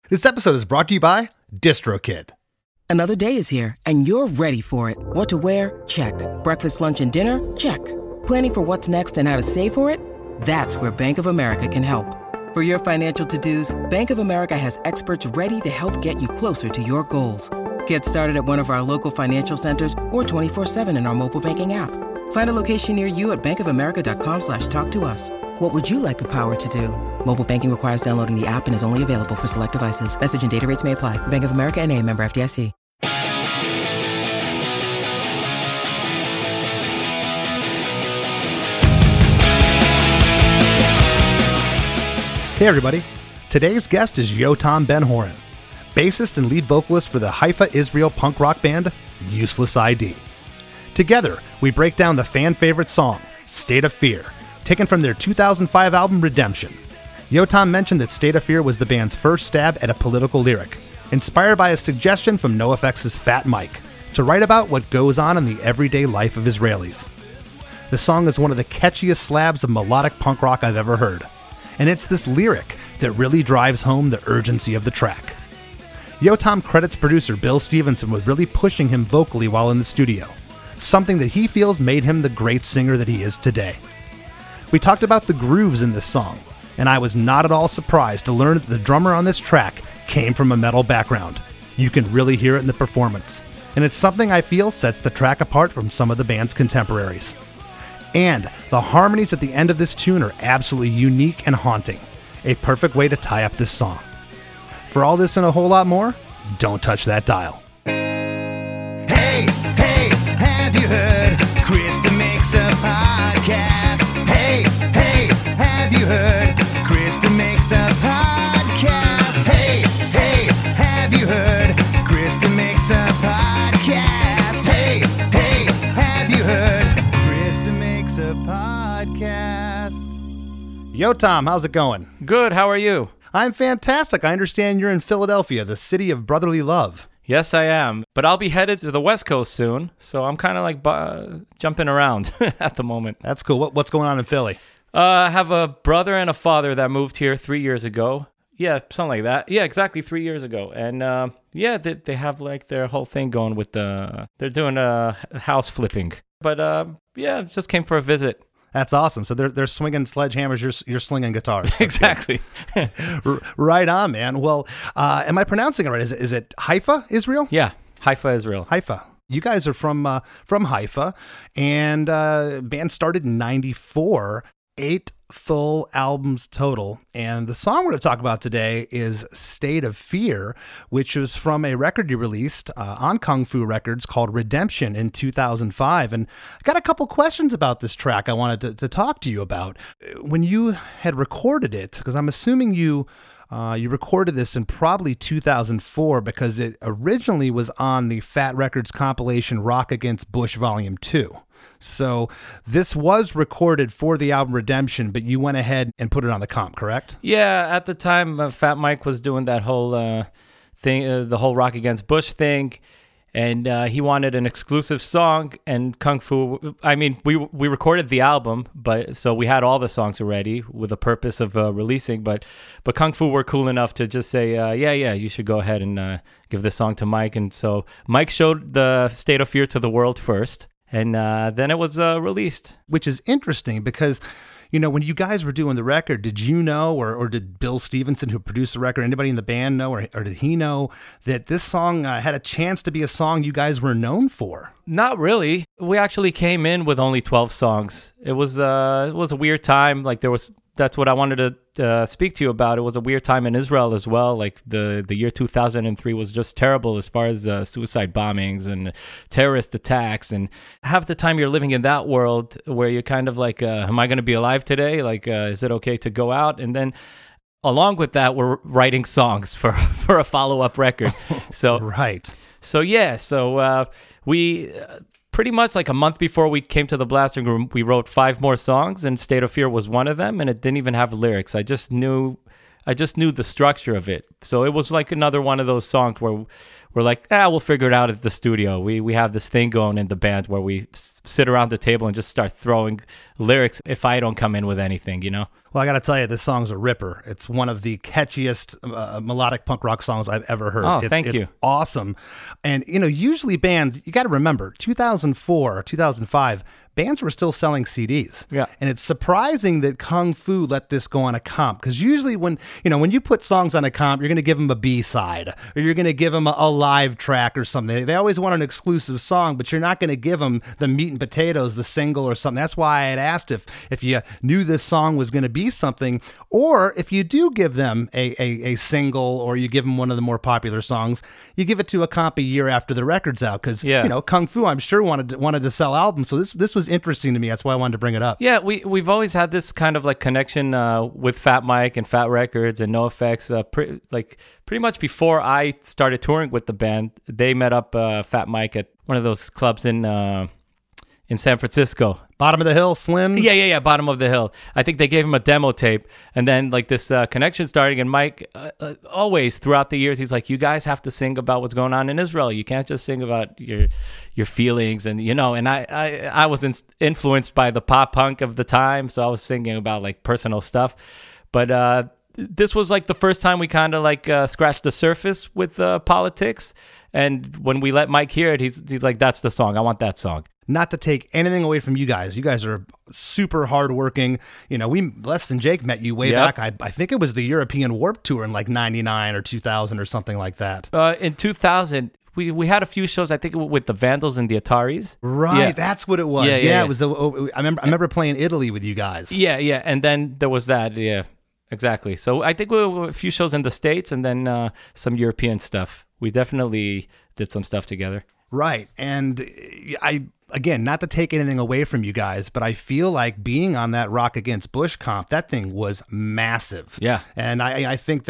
This episode is brought to you by DistroKid. Another day is here, and you're ready for it. What to wear? Check. Breakfast, lunch, and dinner? Check. Planning for what's next and how to save for it? That's where Bank of America can help. For your financial to-dos, Bank of America has experts ready to help get you closer to your goals. Get started at one of our local financial centers or 24/7 in our mobile banking app. Find a location near you at bankofamerica.com/talktous. What would you like the power to do? Mobile banking requires downloading the app and is only available for select devices. Message and data rates may apply. Bank of America N.A., member FDIC. Hey everybody, today's guest is Yotam Ben-Horon, bassist and lead vocalist for the Haifa, Israel punk rock band Useless ID. Together, we break down the fan-favorite song, State of Fear, taken from their 2005 album Redemption. Yotam mentioned that State of Fear was the band's first stab at a political lyric, inspired by a suggestion from NoFX's Fat Mike to write about what goes on in the everyday life of Israelis. The song is one of the catchiest slabs of melodic punk rock I've ever heard, and it's this lyric that really drives home the urgency of the track. Yotam credits producer Bill Stevenson with really pushing him vocally while in the studio, something that he feels made him the great singer that he is today. We talked about the grooves in this song, and I was not at all surprised to learn that the drummer on this track came from a metal background. You can really hear it in the performance, and it's something I feel sets the track apart from some of the band's contemporaries. And the harmonies at the end of this tune are absolutely unique and haunting, a perfect way to tie up this song. For all this and a whole lot more, don't touch that dial. Hey, have you heard? Krista makes a podcast. Hey, have you heard? Krista makes a podcast. Hey, have you heard? Krista makes a podcast. Hey, have you heard? Krista makes a podcast. Yotam, how's it going? Good, how are you? I'm fantastic. I understand you're in Philadelphia, the city of brotherly love. Yes, I am. But I'll be headed to the West Coast soon, so I'm kind of like jumping around at the moment. That's cool. What's going on in Philly? I have a brother and a father that moved here 3 years ago. Yeah, something like that. Yeah, exactly 3 years ago. And they have like their whole thing going with they're doing house flipping. But just came for a visit. That's awesome. So they're swinging sledgehammers, you're slinging guitars. Exactly. Right on, man. Well, am I pronouncing it right? Is it Haifa, Israel? Yeah, Haifa, Israel. Haifa. You guys are from Haifa, and band started in '94. 8 full albums total, and the song we're going to talk about today is State of Fear, which was from a record you released on Kung Fu Records called Redemption in 2005. And I got a couple questions about this track I wanted to talk to you about. When you had recorded it, because I'm assuming you recorded this in probably 2004, because it originally was on the Fat Records compilation Rock Against Bush Volume 2. So this was recorded for the album Redemption, but you went ahead and put it on the comp, correct? Yeah, at the time, Fat Mike was doing that whole thing, the whole Rock Against Bush thing, and he wanted an exclusive song. And Kung Fu, I mean, we recorded the album, but so we had all the songs already with the purpose of releasing. But Kung Fu were cool enough to just say, yeah, you should go ahead and give this song to Mike. And so Mike showed the State of Fear to the world first. And then it was released. Which is interesting because, you know, when you guys were doing the record, did you know, or did Bill Stevenson, who produced the record, anybody in the band know, or did he know that this song had a chance to be a song you guys were known for? Not really. We actually came in with only 12 songs. It was a weird time. Like that's what I wanted to speak to you about. It was a weird time in Israel as well. Like the year 2003 was just terrible as far as suicide bombings and terrorist attacks. And half the time you're living in that world where you're kind of like, am I going to be alive today? Like, is it okay to go out? And then along with that, we're writing songs for a follow-up record. So right. So we pretty much like a month before we came to the Blasting Room, we wrote 5 more songs, and State of Fear was one of them, and it didn't even have lyrics. I just knew I just knew the structure of it. So it was like another one of those songs where we're like, we'll figure it out at the studio. We have this thing going in the band where we sit around the table and just start throwing lyrics if I don't come in with anything, you know? Well, I got to tell you, this song's a ripper. It's one of the catchiest melodic punk rock songs I've ever heard. Oh, it's thank you. It's awesome. And, usually bands, you got to remember, 2004, 2005, bands were still selling CDs. Yeah. And it's surprising that Kung Fu let this go on a comp. Because usually when you put songs on a comp, you're going to give them a B-side or you're going to give them a live track or something. They always want an exclusive song, but you're not going to give them the meat and potatoes, the single or something. That's why I had asked if you knew this song was going to be something, or if you do give them a single or you give them one of the more popular songs, you give it to a comp a year after the record's out. Because, Kung Fu, I'm sure wanted to sell albums. So this was interesting to me. That's why I wanted to bring it up. Yeah, we've always had this kind of like connection with Fat Mike and Fat Records and NoFX. Pretty much before I started touring with the band, they met up Fat Mike at one of those clubs in San Francisco. Bottom of the Hill, Slims? Yeah, Bottom of the Hill. I think they gave him a demo tape, and then like this connection starting, and Mike, always throughout the years, he's like, you guys have to sing about what's going on in Israel. You can't just sing about your feelings, and and I was influenced by the pop punk of the time, so I was singing about like personal stuff. But this was like the first time we kind of like scratched the surface with politics, and when we let Mike hear it, he's like, that's the song. I want that song. Not to take anything away from you guys. You guys are super hardworking. We Less Than Jake met you way back. I think it was the European Warped Tour in like 99 or 2000 or something like that. In 2000, we had a few shows, I think, with the Vandals and the Ataris. Right, that's what it was. Yeah. It was I remember playing Italy with you guys. Yeah, and then there was that. Yeah, exactly. So I think we were a few shows in the States and then some European stuff. We definitely did some stuff together. Right, and again, not to take anything away from you guys, but I feel like being on that Rock Against Bush comp, that thing was massive. Yeah. And I think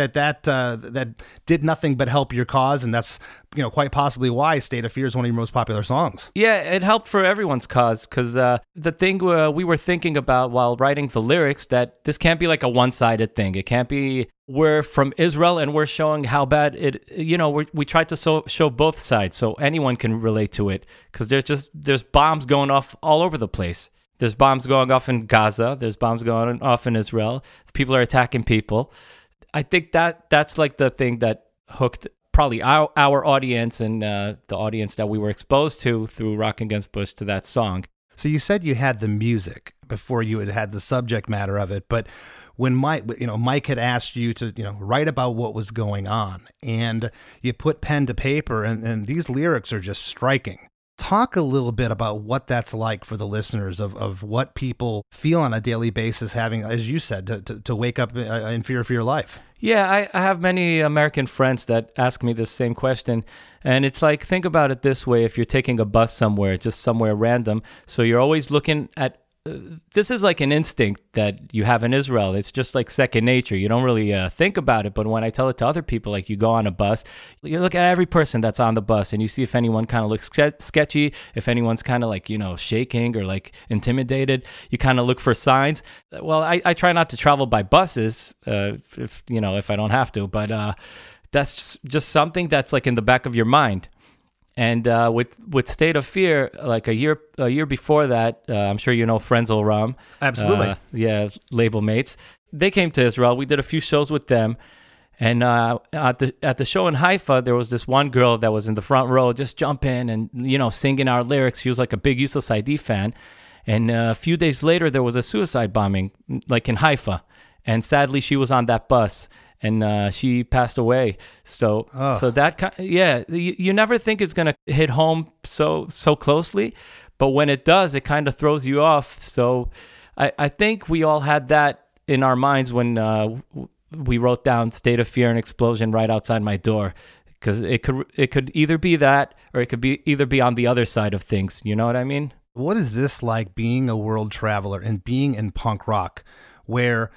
that did nothing but help your cause, and that's quite possibly why State of Fear is one of your most popular songs. Yeah, it helped for everyone's cause, because the thing we were thinking about while writing the lyrics, that this can't be like a one-sided thing. It can't be we're from Israel and we're showing how bad it, we tried to show both sides so anyone can relate to it, because there's bombs going off all over the place. There's bombs going off in Gaza. There's bombs going off in Israel. People are attacking people. I think that's like the thing that hooked probably our audience and the audience that we were exposed to through Rock Against Bush to that song. So you said you had the music before you had the subject matter of it, but when Mike had asked you to write about what was going on, and you put pen to paper, and these lyrics are just striking. Talk a little bit about what that's like for the listeners of what people feel on a daily basis, having, as you said, to wake up in fear for your life. Yeah, I have many American friends that ask me this same question. And it's like, think about it this way. If you're taking a bus somewhere, just somewhere random, so you're always looking at, this is like an instinct that you have in Israel. It's just like second nature. You don't really think about it. But when I tell it to other people, like you go on a bus, you look at every person that's on the bus and you see if anyone kind of looks sketchy, if anyone's kind of like, shaking or like intimidated, you kind of look for signs. Well, I try not to travel by buses if I don't have to, but that's just something that's like in the back of your mind. And with State of Fear, like a year before that, I'm sure Frenzel Ram. Absolutely. Label mates. They came to Israel. We did a few shows with them. And at the show in Haifa, there was this one girl that was in the front row just jumping and, singing our lyrics. She was like a big Useless ID fan. And a few days later, there was a suicide bombing, like in Haifa. And sadly, she was on that bus. And she passed away. So that, you never think it's gonna hit home so closely, but when it does, it kind of throws you off. So I think we all had that in our minds when we wrote down State of Fear and Explosion right outside my door, because it could either be that or it could be on the other side of things. You know what I mean? What is this like, being a world traveler and being in punk rock, where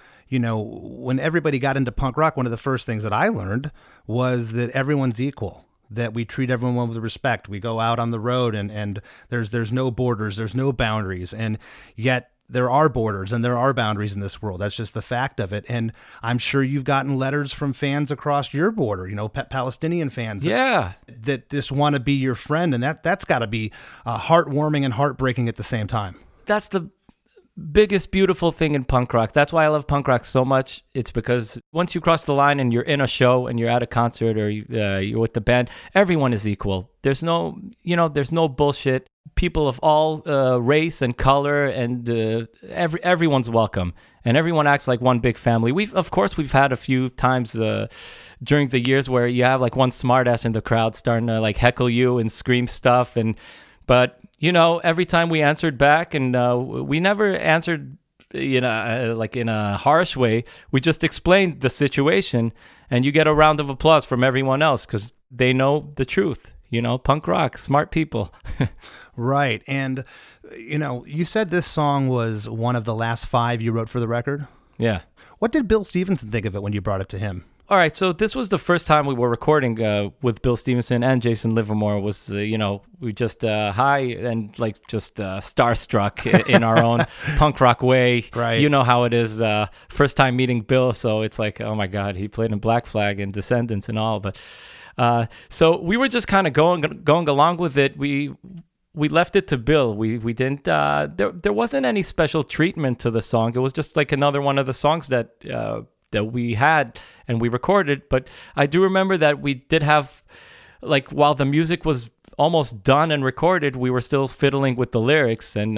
when everybody got into punk rock, one of the first things that I learned was that everyone's equal, that we treat everyone with respect. We go out on the road and there's no borders, there's no boundaries. And yet there are borders and there are boundaries in this world. That's just the fact of it. And I'm sure you've gotten letters from fans across your border, Palestinian fans that just want to be your friend. And that's got to be heartwarming and heartbreaking at the same time. That's the biggest beautiful thing in punk rock. That's why I love punk rock so much. It's because once you cross the line and you're in a show and you're at a concert or you're with the band, everyone is equal. There's no bullshit. People of all race and color, and everyone's welcome, and everyone acts like one big family. We've had a few times during the years where you have like one smartass in the crowd starting to like heckle you and scream stuff, but every time we answered back, and we never answered like in a harsh way. We just explained the situation, and you get a round of applause from everyone else because they know the truth. Punk rock, smart people. Right. And, you said this song was one of the last 5 you wrote for the record. Yeah. What did Bill Stevenson think of it when you brought it to him? All right. So this was the first time we were recording with Bill Stevenson and Jason Livermore. Was, we just high and like just starstruck in our own punk rock way. Right. You know how it is. First time meeting Bill. So it's like, oh my God, he played in Black Flag and Descendants and all. But so we were just kind of going along with it. We left it to Bill. We didn't. There wasn't any special treatment to the song. It was just like another one of the songs that we had and we recorded. But I do remember that we did have, like, while the music was almost done and recorded, we were still fiddling with the lyrics. And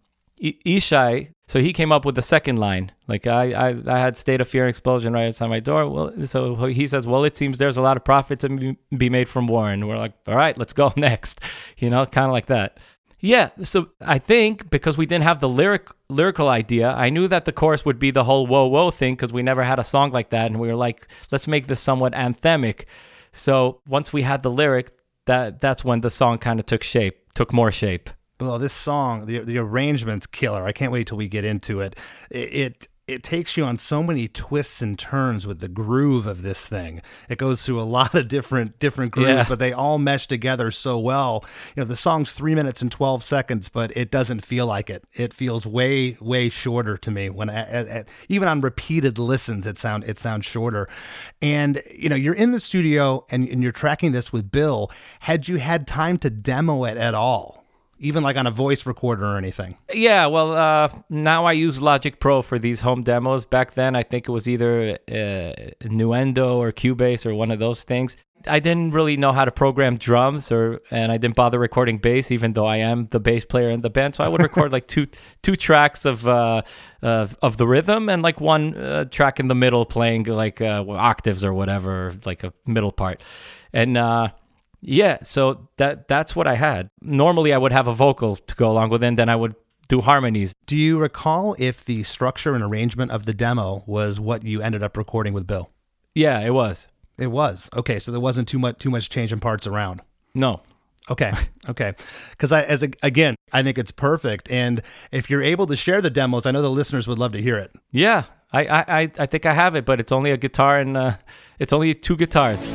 Ishai, so he came up with the second line. Like I had State of Fear and Explosion right outside my door. Well, so he says, well, it seems there's a lot of profit to be made from war. And we're like, all right, let's go next. Kind of like that. Yeah. So I think because we didn't have the lyrical idea, I knew that the chorus would be the whole whoa, whoa thing because we never had a song like that. And we were like, let's make this somewhat anthemic. So once we had the lyric, that's when the song kind of took more shape. Well, this song, the arrangement's killer. I can't wait till we get into it. It takes you on so many twists and turns with the groove of this thing. It goes through a lot of different grooves, but they all mesh together so well. The song's 3 minutes and 12 seconds, but it doesn't feel like it. It feels way, way shorter to me. When even on repeated listens, it sounds shorter. And you're in the studio and you're tracking this with Bill. Had you had time to demo it at all? Even like on a voice recorder or anything? Yeah, well, now I use Logic Pro for these home demos. Back then, I think it was either Nuendo or Cubase or one of those things. I didn't really know how to program drums, and I didn't bother recording bass, even though I am the bass player in the band. So I would record like two tracks of the rhythm and like one track in the middle playing like octaves or whatever, like a middle part. And yeah, so that's what I had. Normally, I would have a vocal to go along with it, and then I would do harmonies. Do you recall if the structure and arrangement of the demo was what you ended up recording with Bill? Yeah, it was. It was. Okay, so there wasn't too much change in parts around. No. Okay. Because I think it's perfect, and if you're able to share the demos, I know the listeners would love to hear it. Yeah, I think I have it, but it's only a guitar and it's only 2 guitars.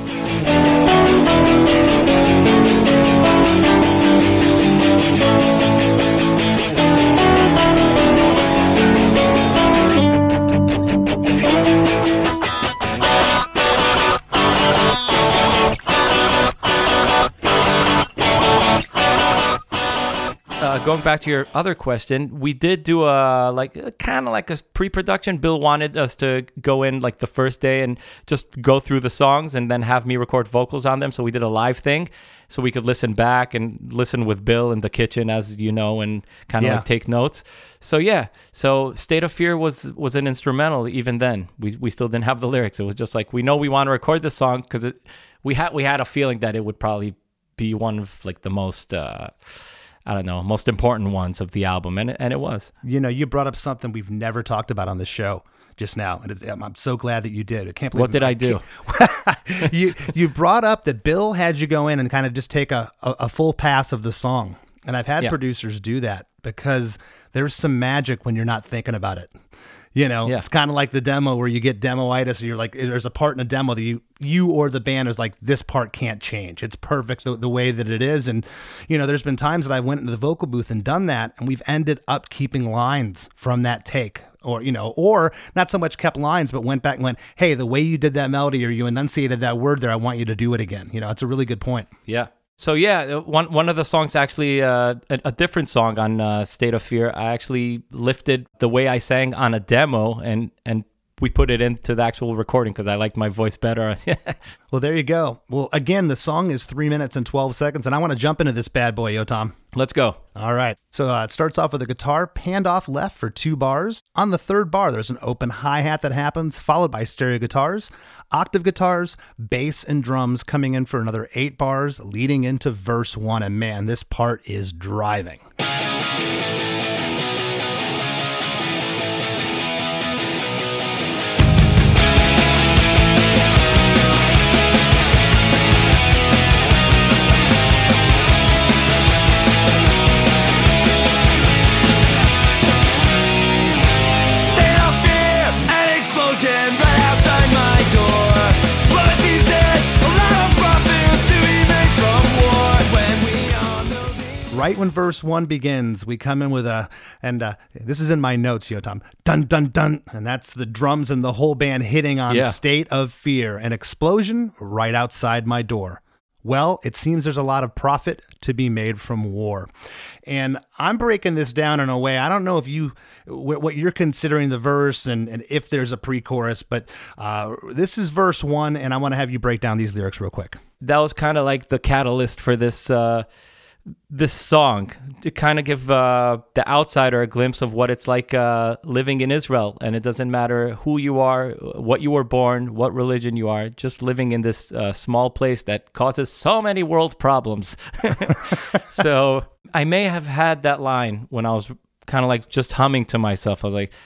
Going back to your other question, we did do kind of like a pre-production. Bill wanted us to go in like the first day and just go through the songs and then have me record vocals on them. So we did a live thing so we could listen back and listen with Bill in the kitchen, as you know, and kind of like take notes. So yeah, so State of Fear was an instrumental even then. We still didn't have the lyrics. It was just like, we know we want to record this song because we had a feeling that it would probably be one of like the most most important ones of the album, and it was. You brought up something we've never talked about on the show just now, and I'm so glad that you did. I can't believe. What did I do? You brought up that Bill had you go in and kind of just take a full pass of the song, and I've had producers do that because there's some magic when you're not thinking about it. Yeah. Yeah. It's kind of like the demo where you get demoitis, and you're like, there's a part in a demo that you or the band is like, this part can't change. It's perfect the way that it is. And, there's been times that I went into the vocal booth and done that, and we've ended up keeping lines from that take. Or not so much kept lines, but went back and went, hey, the way you did that melody or you enunciated that word there, I want you to do it again. It's a really good point. Yeah. So yeah, one of the songs actually, a different song on State of Fear, I actually lifted the way I sang on a demo and we put it into the actual recording because I liked my voice better. Well, there you go. Well, again, the song is 3 minutes and 12 seconds, and I want to jump into this bad boy, Yotam. Let's go. All right. So it starts off with a guitar panned off left for 2 bars. On the 3rd bar, there's an open hi-hat that happens, followed by stereo guitars, octave guitars, bass, and drums coming in for another 8 bars, leading into verse 1. And man, this part is driving. Right when verse 1 begins, we come in with this is in my notes, Yotam, dun, dun, dun, and that's the drums and the whole band hitting on State of Fear, an explosion right outside my door. Well, it seems there's a lot of profit to be made from war. And I'm breaking this down in a way, I don't know if what you're considering the verse and if there's a pre-chorus, but this is verse 1, and I want to have you break down these lyrics real quick. That was kind of like the catalyst for this song, to kind of give the outsider a glimpse of what it's like living in Israel. And it doesn't matter who you are, what you were born, what religion you are, just living in this small place that causes so many world problems. So I may have had that line when I was kind of like just humming to myself. I was like,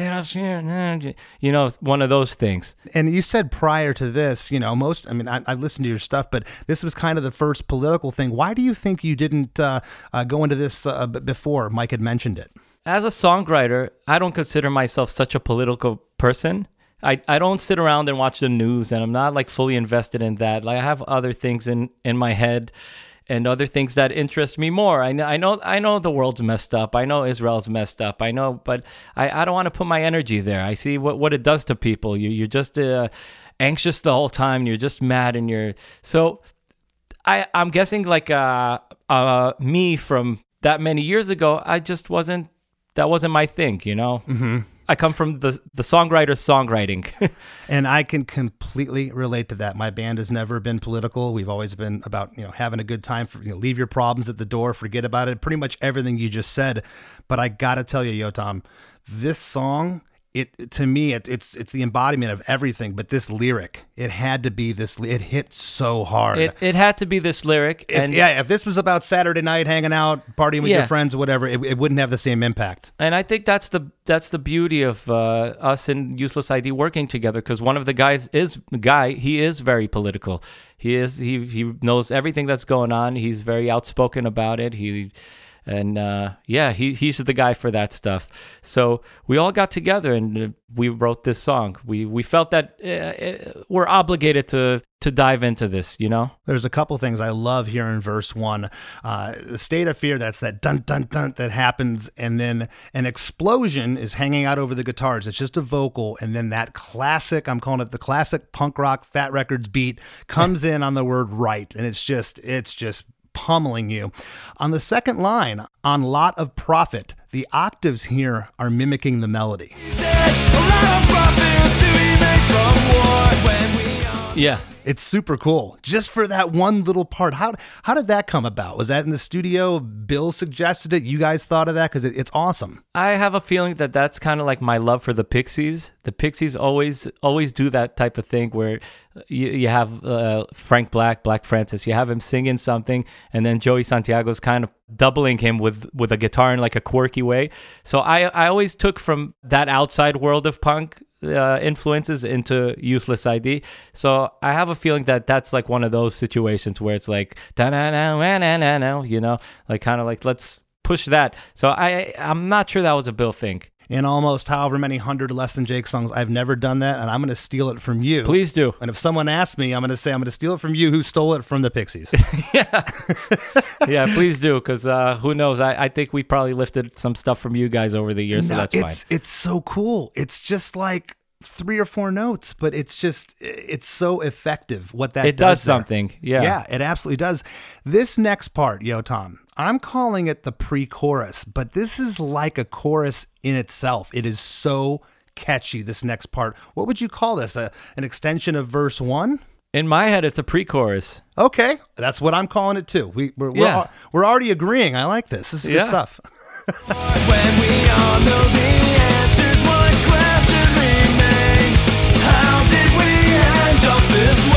one of those things. And you said prior to this, I've listened to your stuff, but this was kind of the first political thing. Why do you think you didn't go into this before Mike had mentioned it? As a songwriter, I don't consider myself such a political person. I don't sit around and watch the news, and I'm not like fully invested in that. Like I have other things in my head and other things that interest me more. I know the world's messed up. I know Israel's messed up. I know, but I don't want to put my energy there. I see what it does to people. You're just anxious the whole time. You're just mad, and so I'm guessing like me from that many years ago. That wasn't my thing, Mm-hmm. I come from the songwriter's songwriting. And I can completely relate to that. My band has never been political. We've always been about, having a good time. Leave your problems at the door, forget about it. Pretty much everything you just said. But I got to tell you, Yotam, this song, to me, it's the embodiment of everything. But this lyric, it had to be this. It hit so hard. It had to be this lyric. If this was about Saturday night, hanging out, partying with your friends or whatever, it wouldn't have the same impact. And I think that's the beauty of us and Useless ID working together, because one of the guys he is very political. He knows everything that's going on. He's very outspoken about it. He's the guy for that stuff. So we all got together and we wrote this song. We felt that we're obligated to dive into this, There's a couple things I love here in verse 1. The State of Fear, that's that dun dun dun that happens, and then an explosion is hanging out over the guitars. It's just a vocal, and then that classic, I'm calling it the classic punk rock Fat Records beat, comes in on the word right, and it's just pummeling you. On the second line, on Lot of Profit, the octaves here are mimicking the melody. Yeah. It's super cool. Just for that one little part. How did that come about? Was that in the studio? Bill suggested it? You guys thought of that? Because it's awesome. I have a feeling that that's kind of like my love for the Pixies. The Pixies always do that type of thing where you have Frank Black Francis. You have him singing something, and then Joey Santiago's kind of doubling him with a guitar in like a quirky way. So I always took from that outside world of punk influences into Useless ID. So I have a feeling that that's like one of those situations where it's like da-na-na-na-na-na, like kind of like let's push that. So I'm not sure that was a Bill thing. in almost however many 100 Less Than Jake songs. I've never done that, and I'm going to steal it from you. Please do. And if someone asks me, I'm going to say I'm going to steal it from you who stole it from the Pixies. Yeah, please do, because who knows? I think we probably lifted some stuff from you guys over the years, so that's fine. It's so cool. It's just like 3 or 4 notes, but it's so effective what that does. It does there. something. Yeah, it absolutely does. This next part, Yo Tom, I'm calling it the pre-chorus, but this is like a chorus in itself. It is so catchy, this next part. What would you call this? An extension of verse 1? In my head, it's a pre-chorus. Okay, that's what I'm calling it too. We're already agreeing. I like this. This is good stuff. When we all know the answers, one question remains. How did we end up this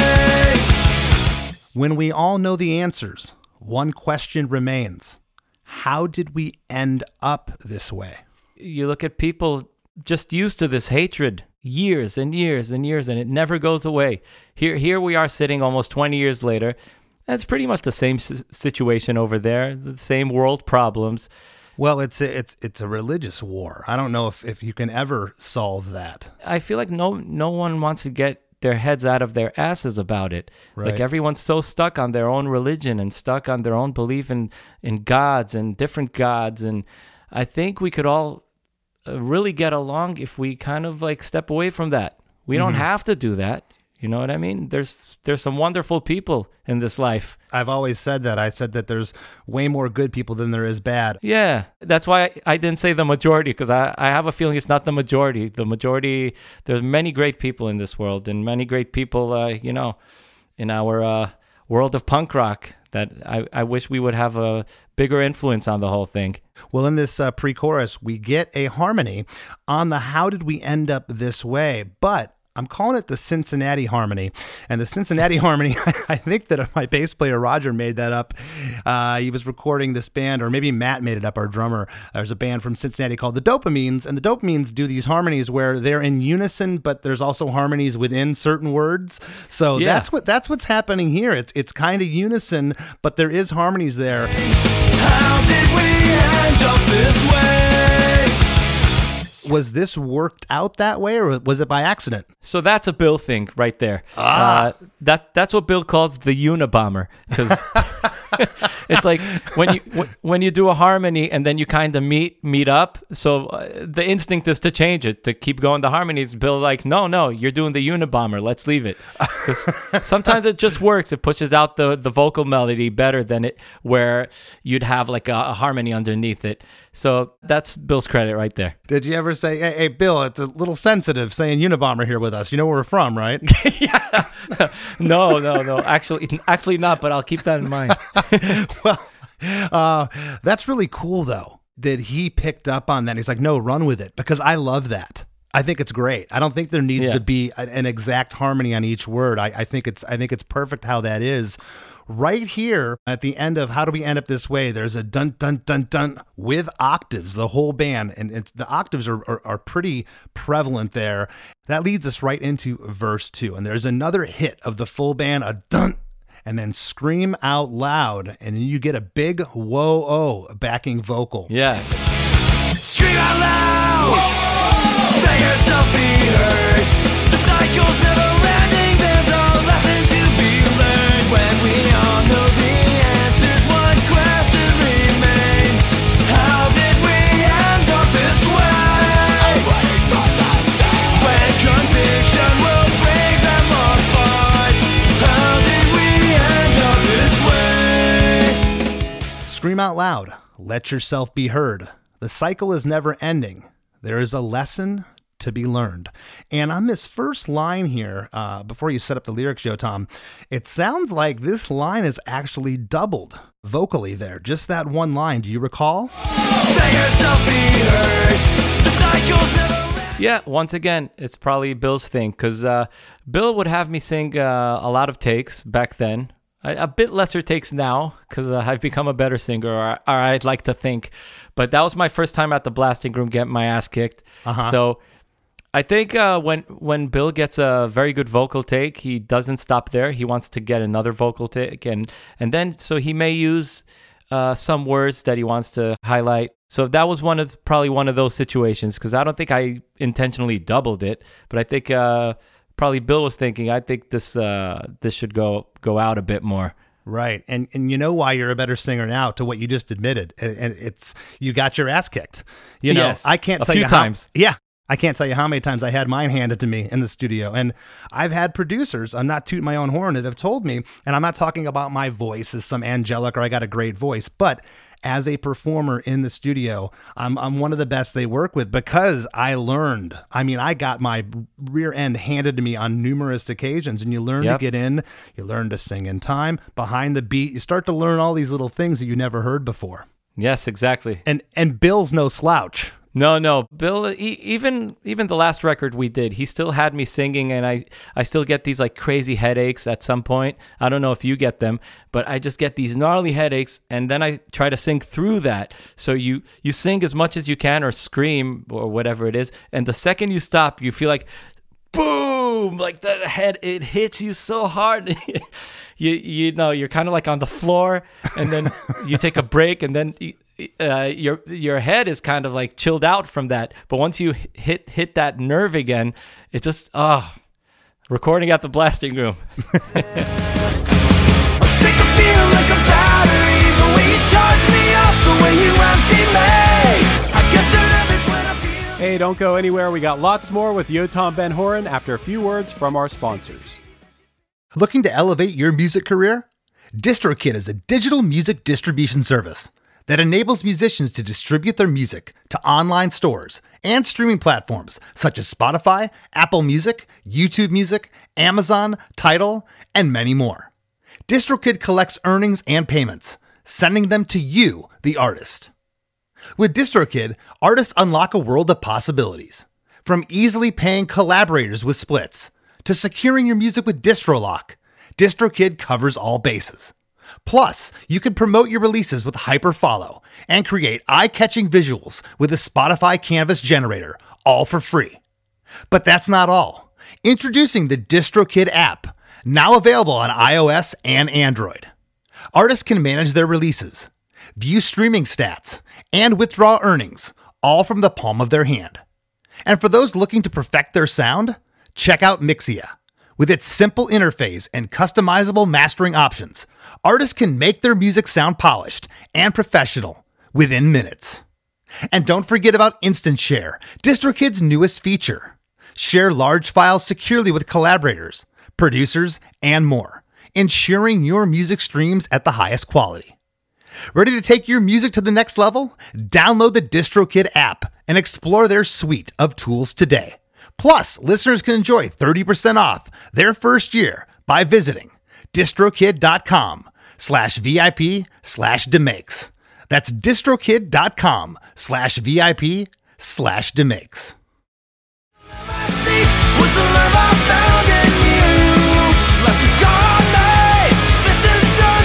way? When we all know the answers, one question remains. How did we end up this way? You look at people just used to this hatred years and years and years, and it never goes away. Here we are sitting almost 20 years later. That's pretty much the same situation over there, the same world problems. Well, it's a religious war. I don't know if you can ever solve that. I feel like no one wants to get their heads out of their asses about it. Right. Like everyone's so stuck on their own religion and stuck on their own belief in gods and different gods. And I think we could all really get along if we kind of like step away from that. We don't have to do that. You know what I mean? There's some wonderful people in this life. I've always said that. I said that there's way more good people than there is bad. Yeah, that's why I didn't say the majority, because I have a feeling it's not the majority. The majority, there's many great people in this world, and many great people, in our world of punk rock that I wish we would have a bigger influence on the whole thing. Well, in this pre-chorus, we get a harmony on the how did we end up this way, but I'm calling it the Cincinnati harmony. And the Cincinnati harmony, I think that my bass player, Roger, made that up. He was recording this band, or maybe Matt made it up, our drummer. There's a band from Cincinnati called the Dopamines, and the Dopamines do these harmonies where they're in unison, but there's also harmonies within certain words. So that's what's happening here. It's kind of unison, but there is harmonies there. How did we end up this way? Was this worked out that way, or was it by accident? So that's a Bill thing right there. That's what Bill calls the Unabomber, because it's like when you do a harmony and then you kind of meet up. So the instinct is to change it, to keep going the harmonies. Bill like, no, you're doing the Unabomber. Let's leave it, because sometimes it just works. It pushes out the vocal melody better than it where you'd have like a harmony underneath it. So that's Bill's credit right there. Did you ever say, hey, Bill, it's a little sensitive saying Unabomber here with us. You know where we're from, right? Yeah. No. Actually not, but I'll keep that in mind. Well, that's really cool, though, that he picked up on that. He's like, no, run with it, because I love that. I think it's great. I don't think there needs to be an exact harmony on each word. I think it's perfect how that is. Right here at the end of How Do We End Up This Way, there's a dun, dun, dun, dun with octaves, the whole band. And the octaves are pretty prevalent there. That leads us right into verse 2. And there's another hit of the full band, a dun, and then scream out loud. And then you get a big whoa-oh backing vocal. Yeah. Scream out loud! Let yourself be heard. The cycle's never ending. There's a lesson to be learned. When we all know the answers, one question remains. How did we end up this way? When conviction will break them apart. How did we end up this way? Scream out loud. Let yourself be heard. The cycle is never ending. There is a lesson to be learned. And on this first line here, before you set up the lyrics, Joe Tom, it sounds like this line is actually doubled vocally there. Just that one line. Do you recall? Let yourself be heard. The cycle's never. Yeah, once again, it's probably Bill's thing, because Bill would have me sing a lot of takes back then. A bit lesser takes now, because I've become a better singer, or I'd like to think. But that was my first time at the blasting room getting my ass kicked. So I think when Bill gets a very good vocal take, he doesn't stop there. He wants to get another vocal take. And then, so he may use some words that he wants to highlight So that was probably one of those situations, because I don't think I intentionally doubled it, but I think probably Bill was thinking, I think this should go out a bit more. Right. And you know why you're a better singer now, to what you just admitted. And it's, you got your ass kicked. Yes, I can't tell you a few times. Yeah. I can't tell you how many times I had mine handed to me in the studio. And I've had producers, I'm not tooting my own horn, that have told me, and I'm not talking about my voice as some angelic or I got a great voice, but as a performer in the studio, I'm one of the best they work with, because I learned. I mean, I got my rear end handed to me on numerous occasions, and you learn to get in, you learn to sing in time, behind the beat. You start to learn all these little things that you never heard before. Yes, exactly. And Bill's no slouch. No. Bill, even the last record we did, he still had me singing, and I still get these like crazy headaches at some point. I don't know if you get them, but I just get these gnarly headaches, and then I try to sing through that. So you sing as much as you can, or scream, or whatever it is, and the second you stop, you feel like boom, like the head, it hits you so hard. you know, you're kind of like on the floor, and then you take a break, and then your head is kind of like chilled out from that. But once you hit that nerve again, it just recording at the blasting room. I'm sick of feeling like a battery, the way you charge me up, the way you empty me. I guess your love is when I feel. Hey, don't go anywhere. We got lots more with Yotam Ben-Horen after a few words from our sponsors. Looking to elevate your music career? DistroKid is a digital music distribution service that enables musicians to distribute their music to online stores and streaming platforms such as Spotify, Apple Music, YouTube Music, Amazon, Tidal, and many more. DistroKid collects earnings and payments, sending them to you, the artist. With DistroKid, artists unlock a world of possibilities. From easily paying collaborators with splits to securing your music with DistroLock, DistroKid covers all bases. Plus, you can promote your releases with Hyperfollow and create eye-catching visuals with a Spotify Canvas generator, all for free. But that's not all. Introducing the DistroKid app, now available on iOS and Android. Artists can manage their releases, view streaming stats, and withdraw earnings, all from the palm of their hand. And for those looking to perfect their sound, check out Mixia. With its simple interface and customizable mastering options, artists can make their music sound polished and professional within minutes. And don't forget about Instant Share, DistroKid's newest feature. Share large files securely with collaborators, producers, and more, ensuring your music streams at the highest quality. Ready to take your music to the next level? Download the DistroKid app and explore their suite of tools today. Plus, listeners can enjoy 30% off their first year by visiting distrokid.com/VIP/demakes. That's distrokid.com/VIP/demakes. My seat was the love I found in you. Life is gone, mate. This is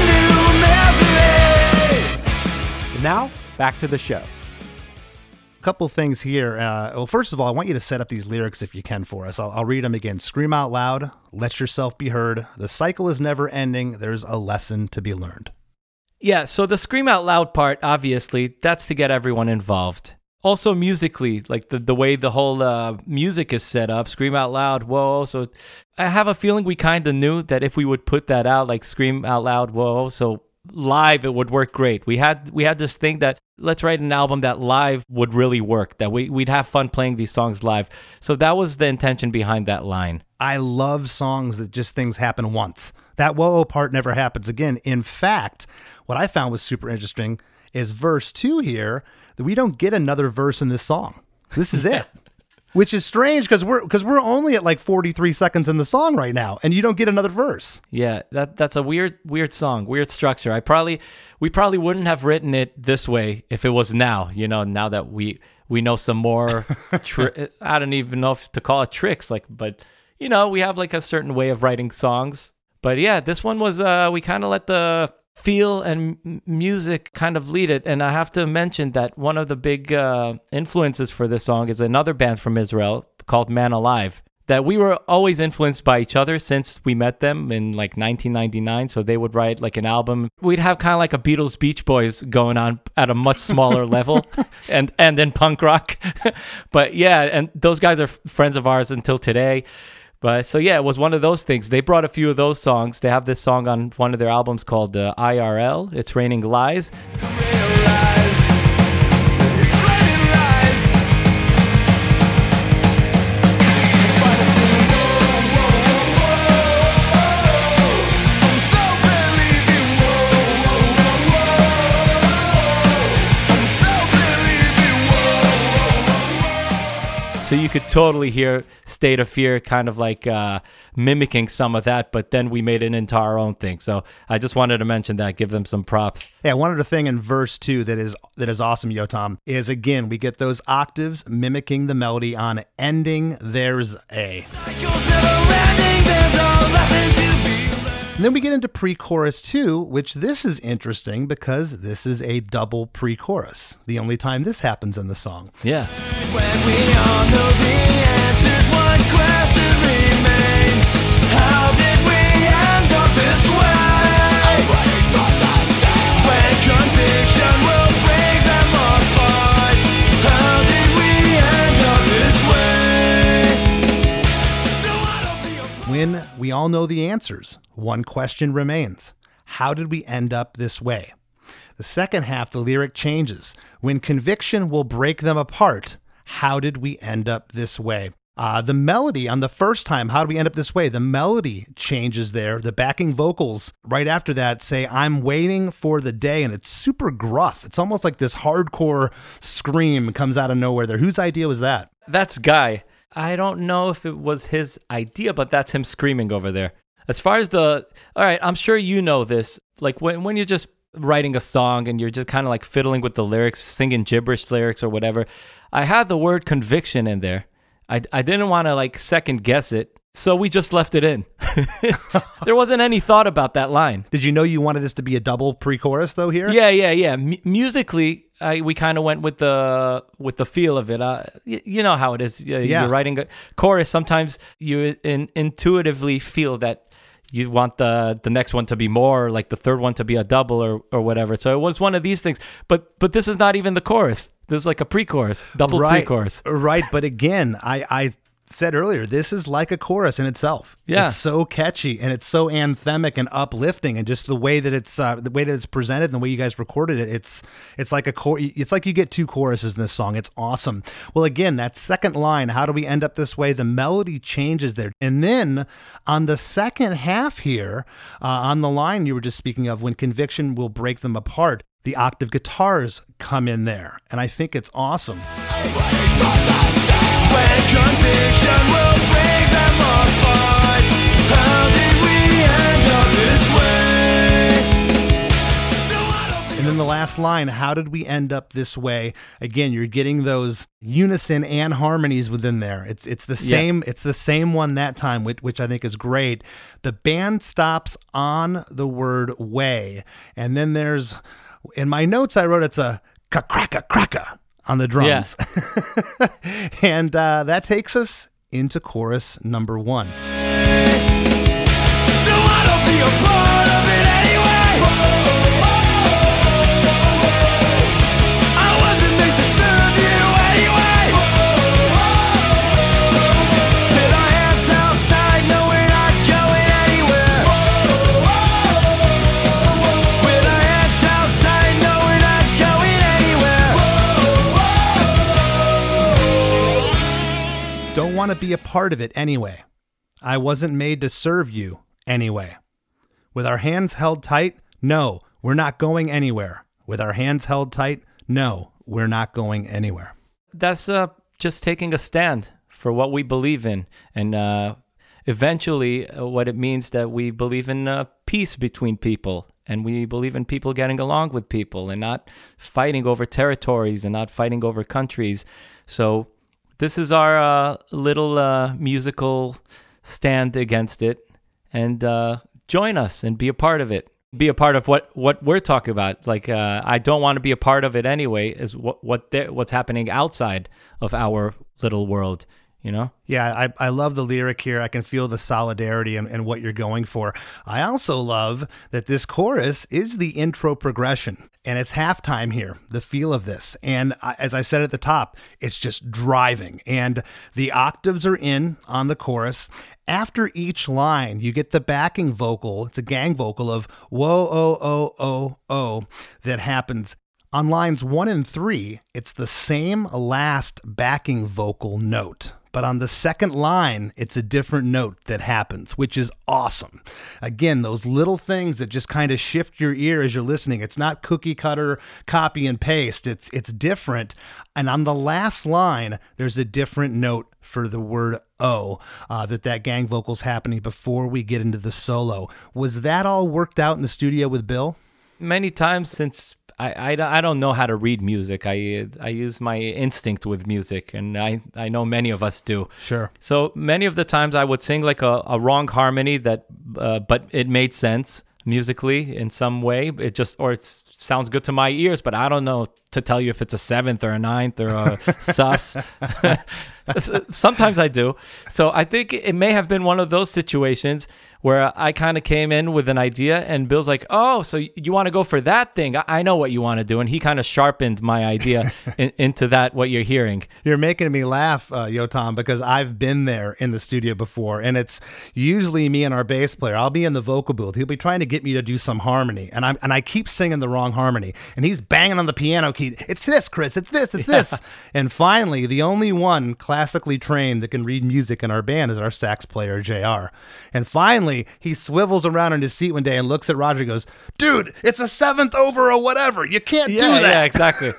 the new misery. And now, back to the show. Couple things here. Well, first of all, I want you to set up these lyrics if you can for us. I'll read them again. Scream out loud. Let yourself be heard. The cycle is never ending. There's a lesson to be learned. Yeah, so the scream out loud part, obviously, that's to get everyone involved. Also musically, like the way the whole music is set up, scream out loud, whoa. So I have a feeling we kind of knew that if we would put that out, like scream out loud, whoa, so live it would work great. We had this thing that let's write an album that live would really work, that we'd have fun playing these songs live. So that was the intention behind that line. I love songs that just things happen once. That whoa part never happens again. In fact, what I found was super interesting is verse 2 here, that we don't get another verse in this song. This is it. Which is strange because we're only at like 43 seconds in the song right now, and you don't get another verse. Yeah, that's a weird song, weird structure. We probably wouldn't have written it this way if it was now. You know, now that we know some more. I don't even know if to call it tricks, but you know, we have like a certain way of writing songs. But yeah, this one was we kind of let the feel and music kind of lead it. And I have to mention that one of the big influences for this song is another band from Israel called Man Alive. that we were always influenced by each other since we met them in like 1999. So they would write like an album. We'd have kind of like a Beatles Beach Boys going on at a much smaller level and then punk rock. But yeah, and those guys are friends of ours until today. But so yeah, it was one of those things. They brought a few of those songs. They have this song on one of their albums called IRL. It's Raining Lies. So you could totally hear State of Fear kind of like mimicking some of that, but then we made it into our own thing. So I just wanted to mention that, give them some props. Yeah, one other thing in verse 2 that is awesome, Yotam, is again, we get those octaves mimicking the melody on ending, there's a. And then we get into pre-chorus 2, which this is interesting because this is a double pre-chorus. The only time this happens in the song. Yeah. When we all know the answers, one question remains. How did we end up this way? When conviction will break them apart. How did we end up this way? When we all know the answers, one question remains. How did we end up this way? The second half, the lyric changes. When conviction will break them apart, how did we end up this way? The melody on the first time, how did we end up this way? The melody changes there. The backing vocals right after that say, I'm waiting for the day, and it's super gruff. It's almost like this hardcore scream comes out of nowhere there. Whose idea was that? That's Guy. I don't know if it was his idea, but that's him screaming over there. As far as all right, I'm sure you know this. Like when you're just writing a song and you're just kind of like fiddling with the lyrics, singing gibberish lyrics or whatever, I had the word conviction in there. I didn't want to like second guess it, so we just left it in. There wasn't any thought about that line. Did you know you wanted this to be a double pre-chorus though here? Yeah. Musically, we kind of went with the feel of it. You know how it is. You're writing a chorus. Sometimes you intuitively feel that you want the next one to be more, like the third one to be a double or whatever. So it was one of these things. But this is not even the chorus. This is like a pre-chorus, double pre-chorus. Right, but again, I said earlier, this is like a chorus in itself. Yeah. It's so catchy and it's so anthemic and uplifting, and just the way that it's presented and the way you guys recorded it, it's like it's like you get two choruses in this song. It's awesome. Well, again, that second line, how do we end up this way? The melody changes there, and then on the second half here, on the line you were just speaking of, when conviction will break them apart, the octave guitars come in there, and I think it's awesome. When conviction will break them apart. How did we end up this way? And then the last line, how did we end up this way? Again, you're getting those unison and harmonies within there. It's the same. It's the same one that time, which I think is great. The band stops on the word way, and then there's, in my notes I wrote, it's a ka-cracka-cracka on the drums. Yeah. And that takes us into chorus number 1. No, I don't be a part of it anyway. I wasn't made to serve you anyway. With our hands held tight, no, we're not going anywhere. With our hands held tight, no, we're not going anywhere. Don't want to be a part of it anyway. I wasn't made to serve you anyway. With our hands held tight, no, we're not going anywhere. With our hands held tight, no, we're not going anywhere. That's just taking a stand for what we believe in. And eventually what it means that we believe in peace between people. And we believe in people getting along with people and not fighting over territories and not fighting over countries. So this is our little musical stand against it, and join us and be a part of it. Be a part of what we're talking about. Like I don't want to be a part of it anyway. Is what's happening outside of our little world. you know? Yeah, I love the lyric here. I can feel the solidarity and what you're going for. I also love that this chorus is the intro progression, and it's halftime here, the feel of this. And as I said at the top, it's just driving, and the octaves are in on the chorus. After each line, you get the backing vocal. It's a gang vocal of whoa, oh, oh, oh, oh that happens. On lines 1 and 3, it's the same last backing vocal note. But on the second line, it's a different note that happens, which is awesome. Again, those little things that just kind of shift your ear as you're listening. It's not cookie cutter, copy and paste. It's different. And on the last line, there's a different note for the word "oh" that gang vocal's happening before we get into the solo. Was that all worked out in the studio with Bill? Many times, since I don't know how to read music. I use my instinct with music, and I know many of us do. Sure. So many of the times I would sing like a wrong harmony that, but it made sense musically in some way. It sounds good to my ears, but I don't know to tell you if it's a seventh or a ninth or a sus. Sometimes I do. So I think it may have been one of those situations where I kind of came in with an idea and Bill's like, oh, so you want to go for that thing? I know what you want to do. And he kind of sharpened my idea into that, what you're hearing. You're making me laugh, Yotam, because I've been there in the studio before, and it's usually me and our bass player. I'll be in the vocal booth. He'll be trying to get me to do some harmony, and I keep singing the wrong harmony, and he's banging on the piano key. It's this, Chris. It's this. It's this. And finally, the only one classically trained that can read music in our band is our sax player, JR. And finally, he swivels around in his seat one day and looks at Roger and goes, dude, it's a seventh over or whatever. You can't do that. Yeah, exactly.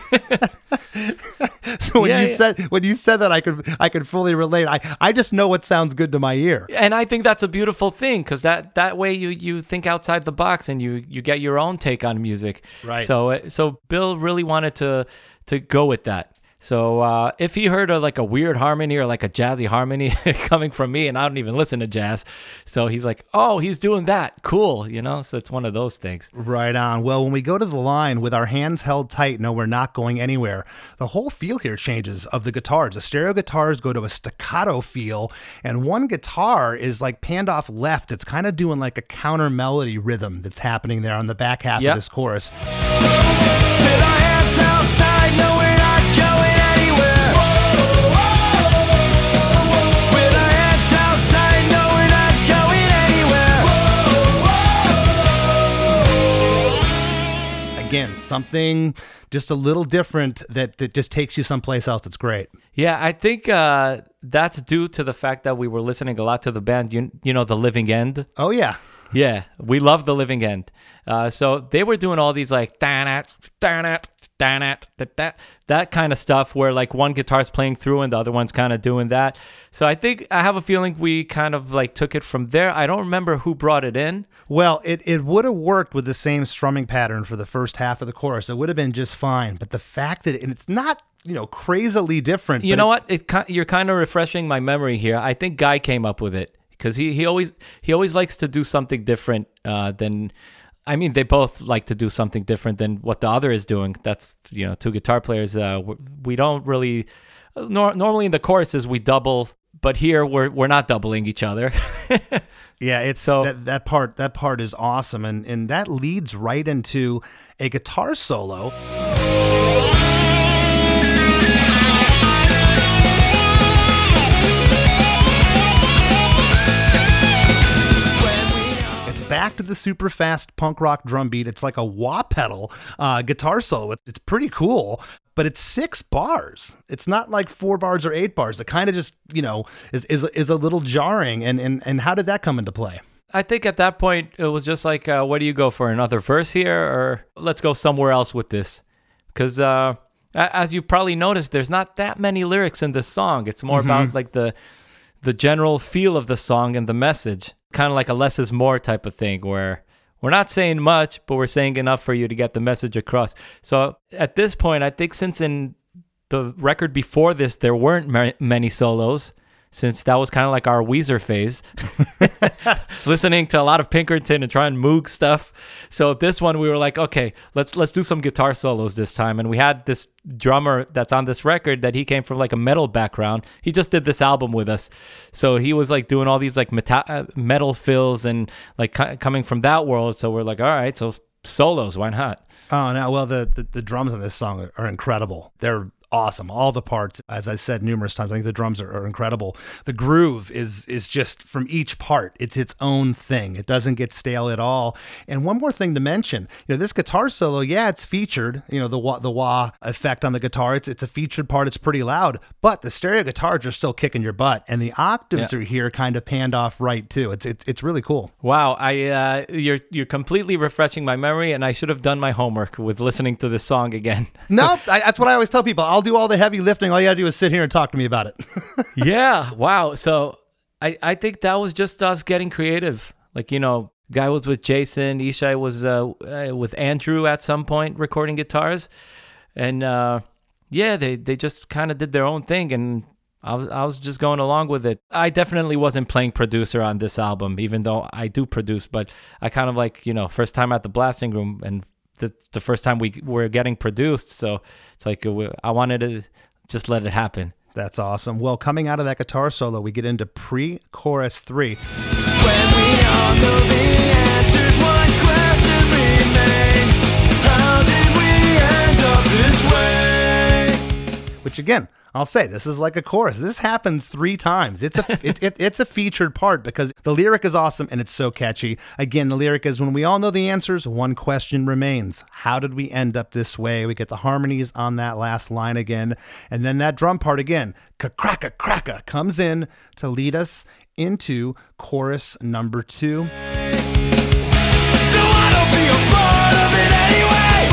So when you said that, I could fully relate. I just know what sounds good to my ear. And I think that's a beautiful thing, because that way you think outside the box and you get your own take on music. Right. So Bill really wanted to go with that. So if he heard like a weird harmony or like a jazzy harmony coming from me, and I don't even listen to jazz, so he's like, oh, he's doing that. Cool, So it's one of those things. Right on. Well, when we go to the line with our hands held tight, no, we're not going anywhere, the whole feel here changes of the guitars. The stereo guitars go to a staccato feel, and one guitar is like panned off left. It's kind of doing like a counter melody rhythm that's happening there on the back half of this chorus. With our hands held tight, no, we're not going anywhere. With our hands held tight, no, we're not going anywhere. Again, something just a little different that just takes you someplace else. It's great. Yeah, I think that's due to the fact that we were listening a lot to the band, you know, The Living End. Oh, yeah. Yeah, we love The Living End. So they were doing all these like that kind of stuff where like one guitar's playing through and the other one's kind of doing that. So I have a feeling we kind of like took it from there. I don't remember who brought it in. Well, it would have worked with the same strumming pattern for the first half of the chorus. It would have been just fine. But the fact that it's not, crazily different. You know what? You're kind of refreshing my memory here. I think Guy came up with it. Because he always likes to do something different than, I mean, they both like to do something different than what the other is doing. That's, two guitar players. We don't really, normally in the choruses we double, but here we're not doubling each other. Yeah, it's so, that part is awesome, and that leads right into a guitar solo. Back to the super fast punk rock drum beat. It's like a wah pedal guitar solo. It's pretty cool, but it's 6 bars. It's not like 4 bars or 8 bars. It kind of just, is a little jarring. And how did that come into play? I think at that point, it was just like, what do you go for, another verse here? Or let's go somewhere else with this? Because as you probably noticed, there's not that many lyrics in this song. It's more about like the general feel of the song and the message. Kind of like a less is more type of thing, where we're not saying much, but we're saying enough for you to get the message across. So at this point, I think since in the record before this, there weren't many solos, since that was kind of like our Weezer phase, listening to a lot of Pinkerton and trying Moog stuff. So this one we were like, okay, let's do some guitar solos this time. And we had this drummer that's on this record that he came from like a metal background. He just did this album with us. So he was like doing all these like metal fills and like coming from that world. So we're like, all right, so solos, why not? Oh, no. Well, the drums on this song are incredible. They're awesome. All the parts, as I've said numerous times, I think the drums are incredible. The groove is just from each part. It's its own thing. It doesn't get stale at all. And one more thing to mention, this guitar solo, yeah, it's featured, the wah effect on the guitar. It's a featured part. It's pretty loud, but the stereo guitars are still kicking your butt, and the octaves are here kind of panned off right too. It's really cool. Wow. You're completely refreshing my memory, and I should have done my homework with listening to this song again. No, that's what I always tell people. I'll do all the heavy lifting. All you gotta do is sit here and talk to me about it. Yeah. Wow. So I think that was just us getting creative. Like, Guy was with Jason. Ishai was with Andrew at some point recording guitars. And they just kind of did their own thing. And I was just going along with it. I definitely wasn't playing producer on this album, even though I do produce. But I kind of like, first time at the blasting room and the first time we were getting produced. So it's like I wanted to just let it happen. That's awesome. Well, coming out of that guitar solo, we get into pre-chorus 3. When we all know the answers, one question remains. How did we end up this way? Which again, I'll say this is like a chorus. This happens 3 times. It's a featured part because the lyric is awesome and it's so catchy. Again, the lyric is, when we all know the answers, one question remains. How did we end up this way? We get the harmonies on that last line again. And then that drum part again, ka-cracka-cracka, comes in to lead us into chorus number 2. Don't wanna be a part of it anyway.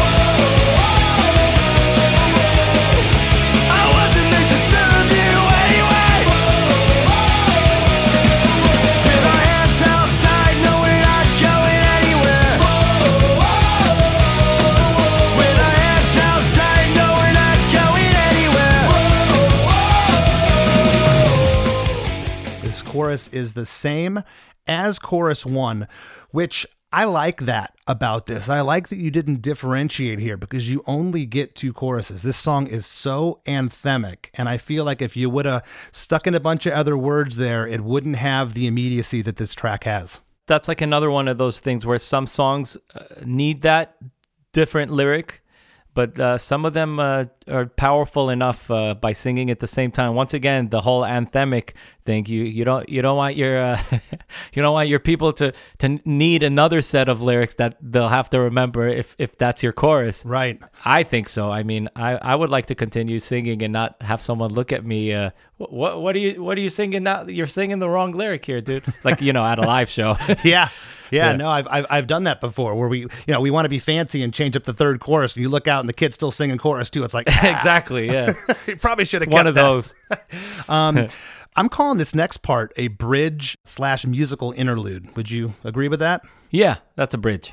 Chorus is the same as chorus 1, which I like that about this. I like that you didn't differentiate here because you only get 2 choruses. This song is so anthemic, and I feel like if you would have stuck in a bunch of other words there, it wouldn't have the immediacy that this track has. That's like another one of those things where some songs need that different lyric, but some of them are powerful enough by singing at the same time. Once again, the whole anthemic thing. You don't want your you don't want your people to need another set of lyrics that they'll have to remember if that's your chorus. Right. I think so. I mean, I would like to continue singing and not have someone look at me. What are you singing now? You're singing the wrong lyric here, dude. Like at a live show. Yeah, no, I've done that before where we want to be fancy and change up the third chorus, and you look out and the kid's still singing chorus too. It's like exactly, yeah. You probably should have kept one of those. I'm calling this next part a bridge/musical interlude. Would you agree with that? Yeah, that's a bridge.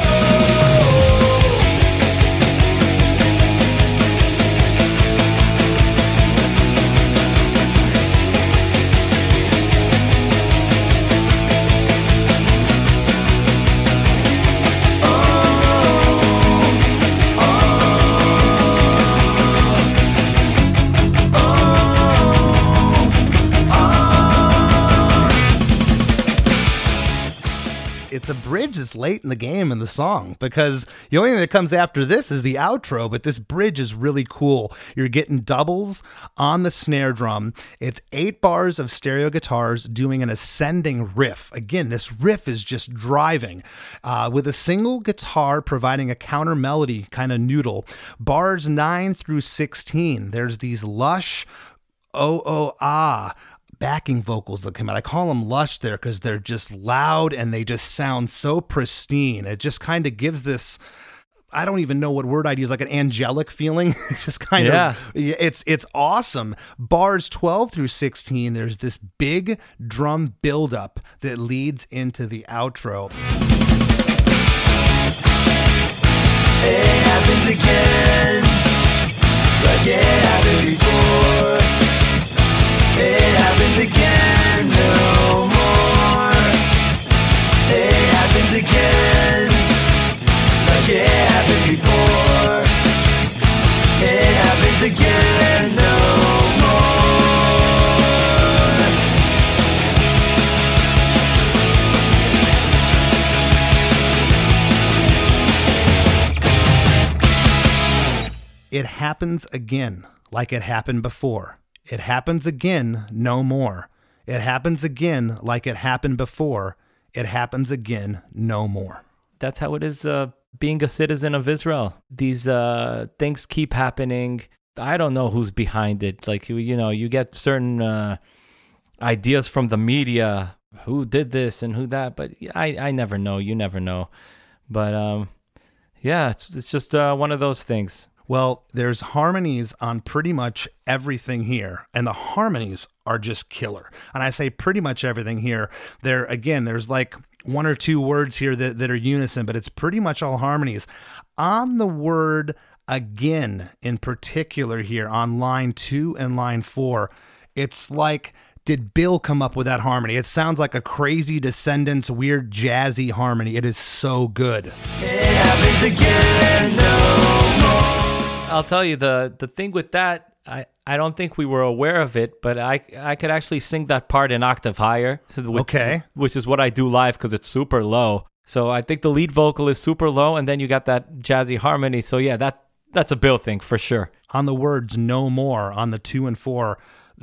It's a bridge that's late in the game in the song because the only thing that comes after this is the outro, but this bridge is really cool. You're getting doubles on the snare drum. It's 8 bars of stereo guitars doing an ascending riff. Again, this riff is just driving with a single guitar providing a counter melody kind of noodle. Bars 9 through 16, there's these lush backing vocals that come out. I call them lush there because they're just loud and they just sound so pristine. It just kind of gives this, I don't even know what word I'd use, like an angelic feeling. Just kind of, it's awesome. Bars 12 through 16, there's this big drum buildup that leads into the outro. It happens again, like it happened before. It happens again. It happens again, like it happened before. It happens again, no more. It happens again, like it happened before. It happens again, no more. That's how it is being a citizen of Israel. These things keep happening. I don't know who's behind it. Like, you get certain ideas from the media, who did this and who that, but I never know. You never know. But yeah, it's just one of those things. Well, there's harmonies on pretty much everything here, and the harmonies are just killer. And I say pretty much everything here. There's like one or two words here that are unison, but it's pretty much all harmonies. On the word again, in particular here, on line 2 and line 4, it's like, did Bill come up with that harmony? It sounds like a Crazy Descendants, weird jazzy harmony. It is so good. It happens again, no more. I'll tell you, the thing with that, I don't think we were aware of it, but I could actually sing that part an octave higher. Okay. Which is what I do live because it's super low. So I think the lead vocal is super low, and then you got that jazzy harmony. So yeah, that's a Bill thing for sure. On the words no more, on the 2 and 4,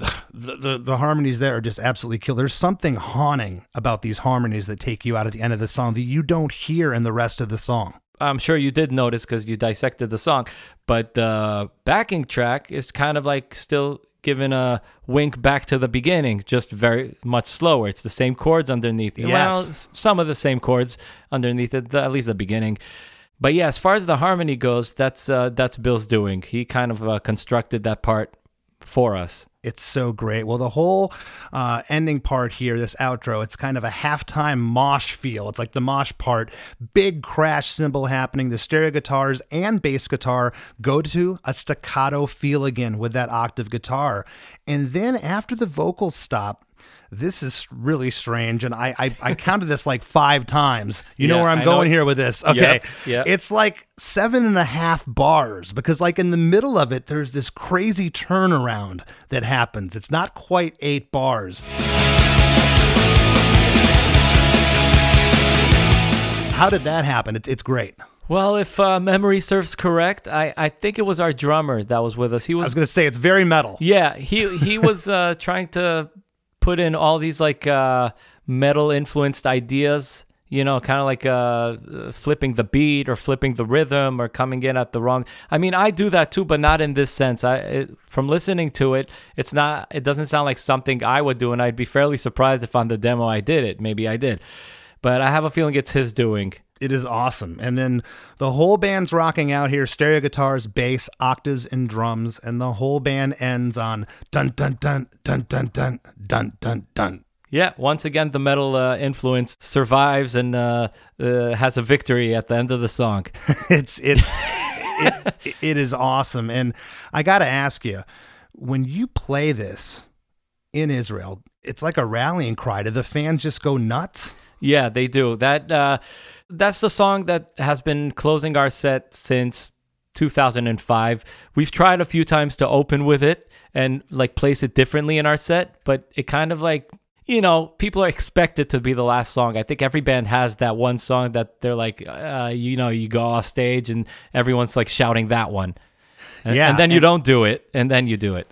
the harmonies there are just absolutely killer. There's something haunting about these harmonies that take you out at the end of the song that you don't hear in the rest of the song. I'm sure you did notice because you dissected the song, but the backing track is kind of like still giving a wink back to the beginning, just very much slower. It's the same chords underneath. Yes. Well, some of the same chords underneath it, at least the beginning. But yeah, as far as the harmony goes, that's Bill's doing. He kind of constructed that part for us. It's so great. Well, the whole ending part here, this outro, it's kind of a halftime mosh feel. It's like the mosh part, big crash cymbal happening. The stereo guitars and bass guitar go to a staccato feel again with that octave guitar. And then after the vocals stop, this is really strange, and I counted this like 5 times. You know where I'm going here with this. Okay. Yep. It's like 7.5 bars, because like in the middle of it, there's this crazy turnaround that happens. It's not quite 8 bars. How did that happen? It's great. Well, if memory serves correct, I think it was our drummer that was with us. I was going to say, it's very metal. Yeah, he was trying to put in all these like metal influenced ideas, kind of like flipping the beat or flipping the rhythm or coming in at the wrong. I mean, I do that too, but not in this sense. From listening to it, it doesn't sound like something I would do, and I'd be fairly surprised if on the demo I did it. Maybe I did, but I have a feeling it's his doing. It is awesome. And then the whole band's rocking out here, stereo guitars, bass, octaves, and drums, and the whole band ends on dun dun dun dun dun dun dun dun dun. Yeah, once again, the metal influence survives and has a victory at the end of the song. It is awesome. And I got to ask you, when you play this in Israel, it's like a rallying cry. Do the fans just go nuts? Yeah, they do. That's the song that has been closing our set since 2005. We've tried a few times to open with it and like place it differently in our set, but it kind of like, people are expected to be the last song. I think every band has that one song that they're like, you go off stage and everyone's like shouting that one. And then you don't do it, and then you do it.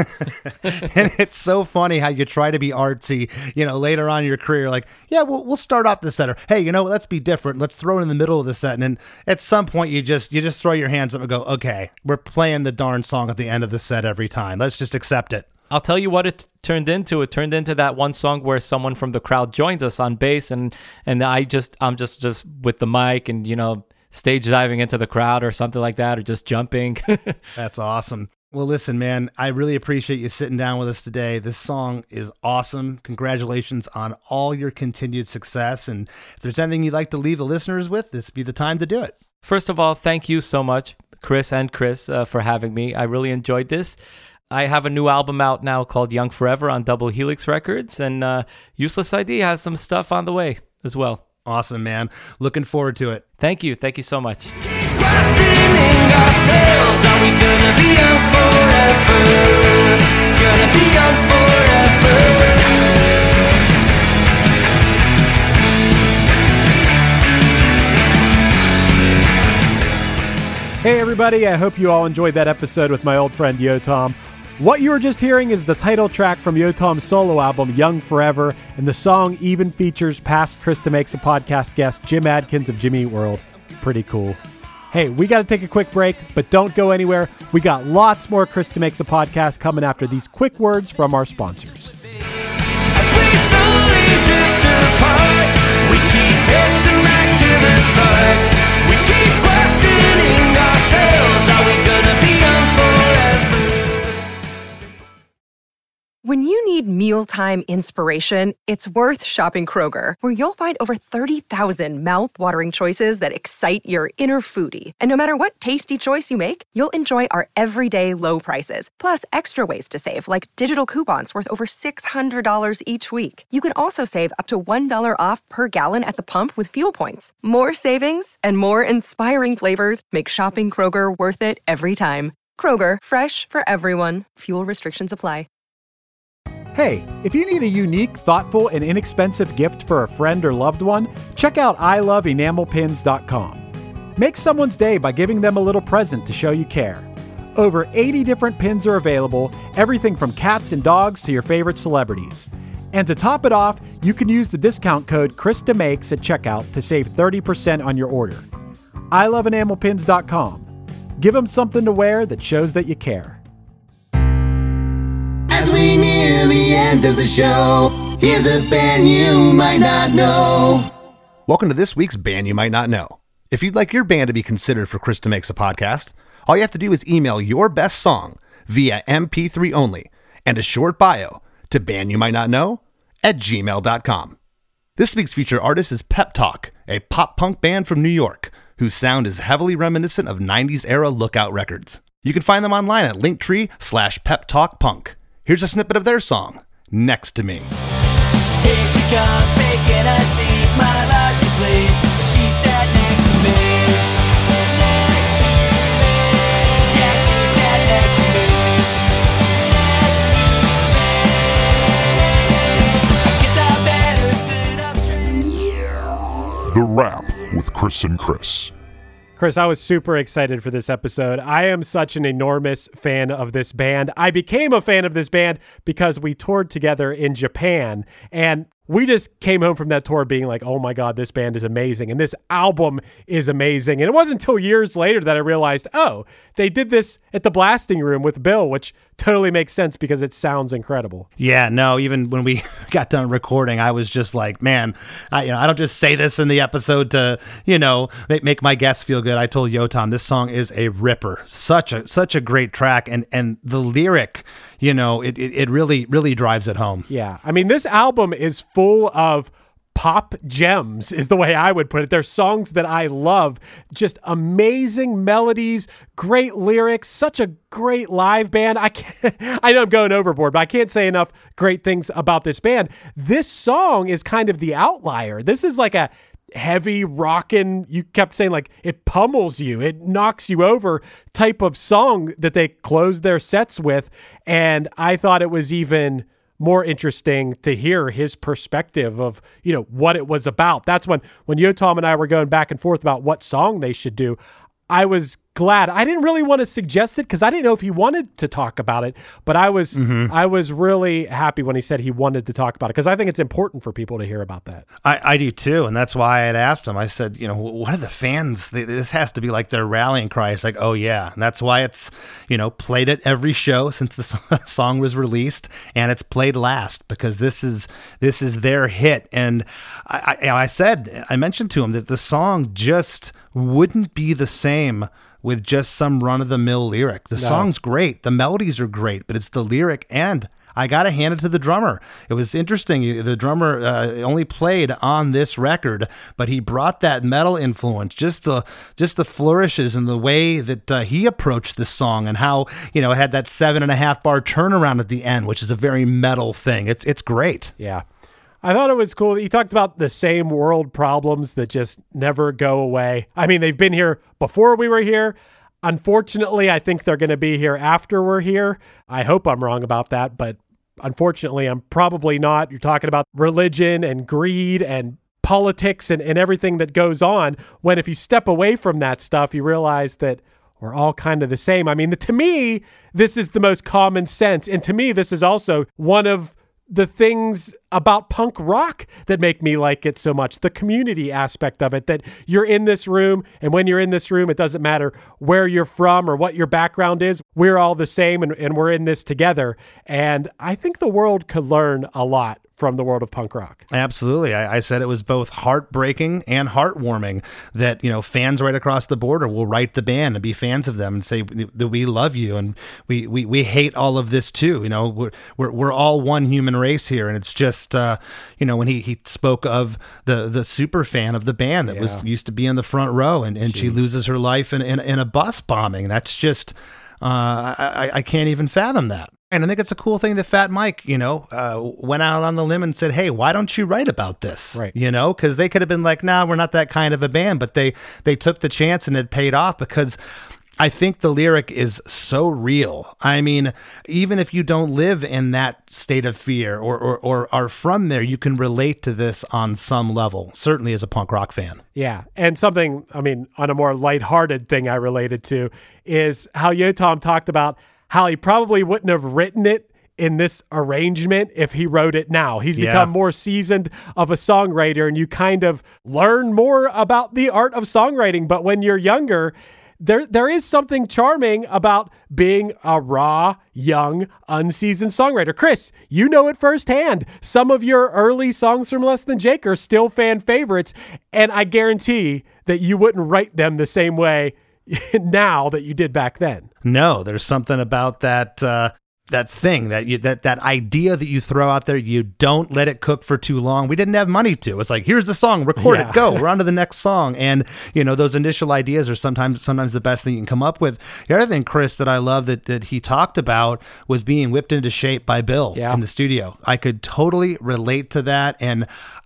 And it's so funny how you try to be artsy, later on in your career, like, yeah, we'll start off the set. Or, hey, let's be different. Let's throw it in the middle of the set. And then at some point, you just throw your hands up and go, okay, we're playing the darn song at the end of the set every time. Let's just accept it. I'll tell you what it turned into. It turned into that one song where someone from the crowd joins us on bass, and I'm just with the mic and, stage diving into the crowd or something like that, or just jumping. That's awesome. Well, listen, man, I really appreciate you sitting down with us today. This song is awesome. Congratulations on all your continued success. And if there's anything you'd like to leave the listeners with, this would be the time to do it. First of all, thank you so much, Chris, for having me. I really enjoyed this. I have a new album out now called Young Forever on Double Helix Records, and Useless ID has some stuff on the way as well. Awesome, man. Looking forward to it. Thank you. Thank you so much. Questioning ourselves, are we gonna be young forever? Gonna be young forever. Hey everybody, I hope you all enjoyed that episode with my old friend Yotam. What you were just hearing is the title track from Yotam's solo album, Young Forever, and the song even features past Krista Makes a Podcast guest Jim Adkins of Jimmy Eat World. Pretty cool. Hey, we got to take a quick break, but don't go anywhere. We got lots more Krista Makes a Podcast coming after these quick words from our sponsors. As we slowly drift apart, we keep pacing back to the start. We keep questioning ourselves. Are we gonna be young forever? When you need mealtime inspiration, it's worth shopping Kroger, where you'll find over 30,000 mouth-watering choices that excite your inner foodie. And no matter what tasty choice you make, you'll enjoy our everyday low prices, plus extra ways to save, like digital coupons worth over $600 each week. You can also save up to $1 off per gallon at the pump with fuel points. More savings and more inspiring flavors make shopping Kroger worth it every time. Kroger, fresh for everyone. Fuel restrictions apply. Hey, if you need a unique, thoughtful, and inexpensive gift for a friend or loved one, check out iloveenamelpins.com. Make someone's day by giving them a little present to show you care. Over 80 different pins are available, everything from cats and dogs to your favorite celebrities. And to top it off, you can use the discount code KristaMakes at checkout to save 30% on your order. iloveenamelpins.com. Give them something to wear that shows that you care. As we near the end of the show, here's a band you might not know. Welcome to this week's Band You Might Not Know. If you'd like your band to be considered for Krista Makes a Podcast, all you have to do is email your best song via MP3 only and a short bio to bandyoumightnotknow@gmail.com. This week's featured artist is Pep Talk, a pop-punk band from New York, whose sound is heavily reminiscent of 90s-era Lookout Records. You can find them online at linktree/peptalkpunk. Here's a snippet of their song, Next to Me. Here she comes, making a seat, my love she played. She sat next to me. Next to me. Yeah, she sat next to me. Next to me. I guess I better sit up straight. The Wrap with Chris and Chris. Chris, I was super excited for this episode. I am such an enormous fan of this band. I became a fan of this band because we toured together in Japan, and we just came home from that tour being like, oh my God, this band is amazing. And this album is amazing. And it wasn't until years later that I realized, oh, they did this at the Blasting Room with Bill, which totally makes sense because it sounds incredible. Yeah, no, even when we got done recording, I was just like, man, I don't just say this in the episode to, make my guests feel good. I told Yotam, this song is a ripper. Such a great track. And the lyric, it really drives it home. Yeah. I mean, this album is full of pop gems is the way I would put it. There's songs that I love, just amazing melodies, great lyrics, such a great live band. I know I'm going overboard, but I can't say enough great things about this band. This song is kind of the outlier. This is like a heavy rockin', you kept saying like it pummels you, it knocks you over type of song that they closed their sets with. And I thought it was even more interesting to hear his perspective of, what it was about. That's when Yotam and I were going back and forth about what song they should do. I was glad. I didn't really want to suggest it because I didn't know if he wanted to talk about it, but I was really happy when he said he wanted to talk about it because I think it's important for people to hear about that. I do too, and that's why I had asked him. I said, what are the fans? This has to be like their rallying cry. It's like, oh yeah, and that's why it's played at every show since the song was released, and it's played last because this is their hit. And I mentioned to him that the song just wouldn't be the same with just some run-of-the-mill lyric. The song's great. The melodies are great, but it's the lyric, and I got to hand it to the drummer. It was interesting. The drummer only played on this record, but he brought that metal influence, just the flourishes and the way that he approached this song and how, it had that 7.5 bar turnaround at the end, which is a very metal thing. It's great. Yeah. I thought it was cool that you talked about the same world problems that just never go away. I mean, they've been here before we were here. Unfortunately, I think they're going to be here after we're here. I hope I'm wrong about that, but unfortunately, I'm probably not. You're talking about religion and greed and politics and everything that goes on, when if you step away from that stuff, you realize that we're all kind of the same. I mean, to me, this is the most common sense. And to me, this is also one of the things about punk rock that make me like it so much, the community aspect of it, that you're in this room, and when you're in this room, it doesn't matter where you're from or what your background is. We're all the same, and we're in this together. And I think the world could learn a lot from the world of punk rock. Absolutely. I said it was both heartbreaking and heartwarming that, fans right across the border will write the band and be fans of them and say that we love you and we hate all of this too. We're all one human race here. And it's just, when he spoke of the super fan of the band that was used to be in the front row and she loses her life in a bus bombing. That's just, I can't even fathom that. And I think it's a cool thing that Fat Mike, went out on the limb and said, hey, why don't you write about this? Right. Because they could have been like, nah, we're not that kind of a band. But they took the chance and it paid off because I think the lyric is so real. I mean, even if you don't live in that state of fear or are from there, you can relate to this on some level, certainly as a punk rock fan. Yeah. And something, on a more lighthearted thing I related to is how Yotam talked about how he probably wouldn't have written it in this arrangement if he wrote it now. He's become more seasoned of a songwriter, and you kind of learn more about the art of songwriting. But when you're younger, there is something charming about being a raw, young, unseasoned songwriter. Chris, you know it firsthand. Some of your early songs from Less Than Jake are still fan favorites, and I guarantee that you wouldn't write them the same way now that you did back then. No, there's something about that thing that idea that you throw out there. You don't let it cook for too long. We didn't have money to. It's like, here's the song, record it, go. We're on to the next song. And those initial ideas are sometimes the best thing you can come up with. The other thing, Chris, that I love that he talked about was being whipped into shape by Bill in the studio. I could totally relate to that, and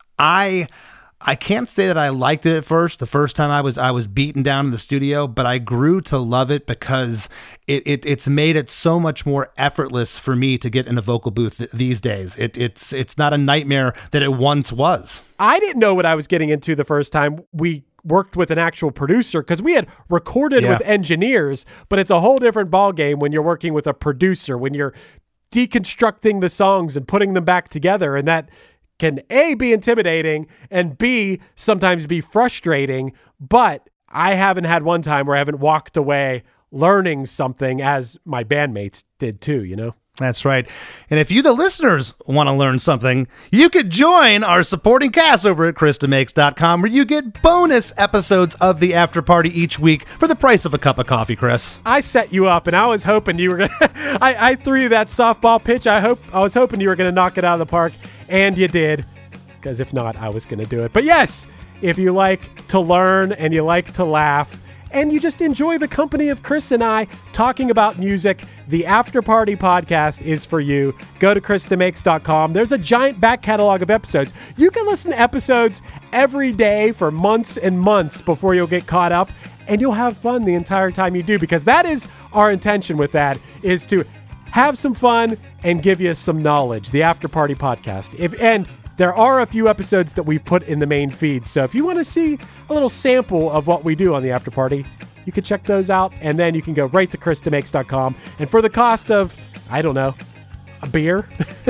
I can't say that I liked it at first. The first time I was beaten down in the studio, but I grew to love it because it's made it so much more effortless for me to get in a vocal booth these days. It's not a nightmare that it once was. I didn't know what I was getting into the first time we worked with an actual producer, because we had recorded with engineers, but it's a whole different ballgame when you're working with a producer, when you're deconstructing the songs and putting them back together, and that can A, be intimidating, and B, sometimes be frustrating. But I haven't had one time where I haven't walked away learning something, as my bandmates did too, That's right. And if you, the listeners, want to learn something, you could join our supporting cast over at KristaMakes.com, where you get bonus episodes of the After Party each week for the price of a cup of coffee, Chris. I set you up, and I was hoping you were going to... I threw you that softball pitch. I was hoping you were going to knock it out of the park, and you did, because if not, I was going to do it. But yes, if you like to learn and you like to laugh, and you just enjoy the company of Chris and I talking about music, the After Party podcast is for you. Go to KristaMakes.com. There's a giant back catalog of episodes. You can listen to episodes every day for months and months before you'll get caught up, and you'll have fun the entire time you do, because that is our intention with that, is to have some fun and give you some knowledge. The After Party podcast. And there are a few episodes that we've put in the main feed. So if you want to see a little sample of what we do on the After Party, you can check those out. And then you can go right to KristaMakes.com. And for the cost of, I don't know, a beer,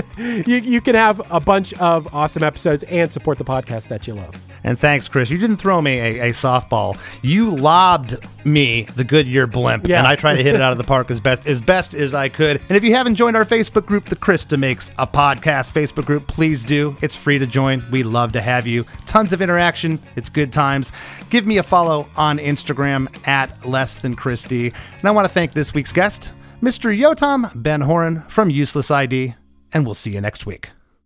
you can have a bunch of awesome episodes and support the podcast that you love. And thanks, Chris. You didn't throw me a softball. You lobbed me the Goodyear blimp, and I tried to hit it out of the park as best as I could. And if you haven't joined our Facebook group, the Krista Makes a Podcast Facebook group, please do. It's free to join. We love to have you. Tons of interaction. It's good times. Give me a follow on Instagram at Less Than Christy. And I want to thank this week's guest, Mr. Yotam Ben Horan from Useless ID, and we'll see you next week.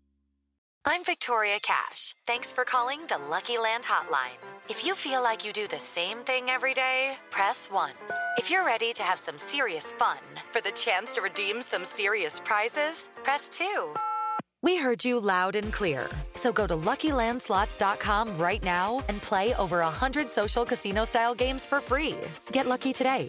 I'm Victoria Cash. Thanks for calling the Lucky Land Hotline. If you feel like you do the same thing every day, press 1. If you're ready to have some serious fun for the chance to redeem some serious prizes, press 2. We heard you loud and clear. So go to LuckyLandSlots.com right now and play over 100 social casino-style games for free. Get lucky today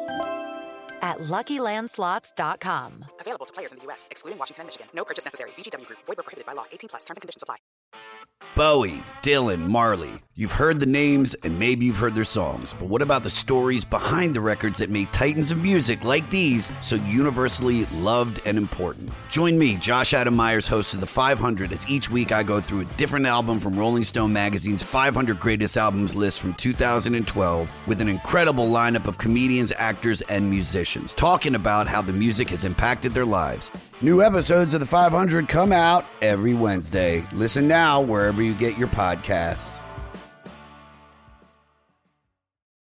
at LuckyLandSlots.com. Available to players in the U.S., excluding Washington and Michigan. No purchase necessary. VGW Group. Void where prohibited by law. 18+. Terms and conditions apply. Bowie, Dylan, Marley. You've heard the names and maybe you've heard their songs, but what about the stories behind the records that made titans of music like these so universally loved and important? Join me, Josh Adam Myers, host of The 500, as each week I go through a different album from Rolling Stone magazine's 500 Greatest Albums list from 2012 with an incredible lineup of comedians, actors, and musicians talking about how the music has impacted their lives. New episodes of The 500 come out every Wednesday. Listen now wherever you get your podcasts.